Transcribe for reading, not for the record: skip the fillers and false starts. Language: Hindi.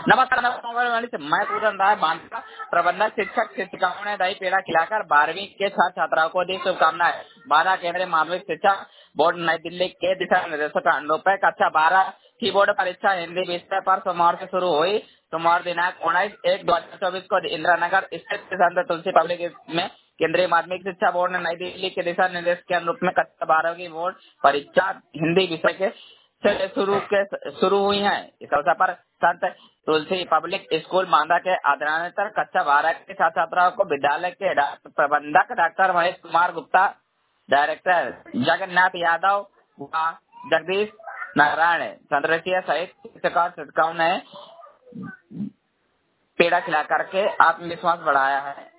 नमस्कार नमस्कार, मैं पूरन राय बांका, प्रबंधक शिक्षक शिक्षिकाओं ने दही पेड़ा खिलाकर 12वीं के छात्र छात्राओं को दी शुभकामनाएं। बांदा केंद्रीय माध्यमिक शिक्षा बोर्ड नई दिल्ली के दिशा निर्देशों के अनुरूप कक्षा 12 की बोर्ड परीक्षा हिंदी विषय पर सोमवार से शुरू हुई। सोमवार दिनांक 19/1/2024 को इंदिरा नगर स्थित संत तुलसी पब्लिक में केंद्रीय माध्यमिक शिक्षा बोर्ड ने नई दिल्ली के दिशा निर्देश के अनुरूप में कक्षा 12 की बोर्ड परीक्षा हिंदी विषय के से शुरू हुई है। इस अवसर पर संत तुलसी पब्लिक स्कूल बांदा के अध्ययनेतर कक्षा 12 के छात्र छात्राओं को विद्यालय के प्रबंधक डॉक्टर महेश कुमार गुप्ता, डायरेक्टर जगन्नाथ यादव व जगदीश नारायण चंद्रसिंह सहित शिक्षक और शिक्षिकाओं ने पेड़ा खिला करके आत्मविश्वास बढ़ाया है।